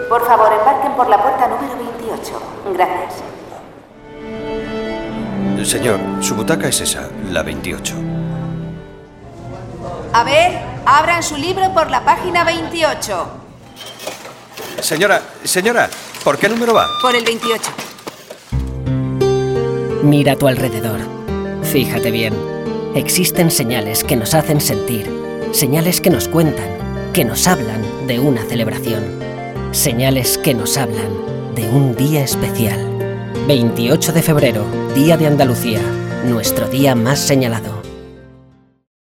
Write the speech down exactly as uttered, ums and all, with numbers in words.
Por favor, embarquen por la puerta número veintiocho. Gracias. Señor, su butaca es esa, la veintiocho. A ver, abran su libro por la página veintiocho. Señora, señora, ¿por qué número va? Por el veintiocho. Mira a tu alrededor. Fíjate bien. Existen señales que nos hacen sentir, señales que nos cuentan, que nos hablan de una celebración, señales que nos hablan de un día especial. veintiocho de febrero, Día de Andalucía, nuestro día más señalado.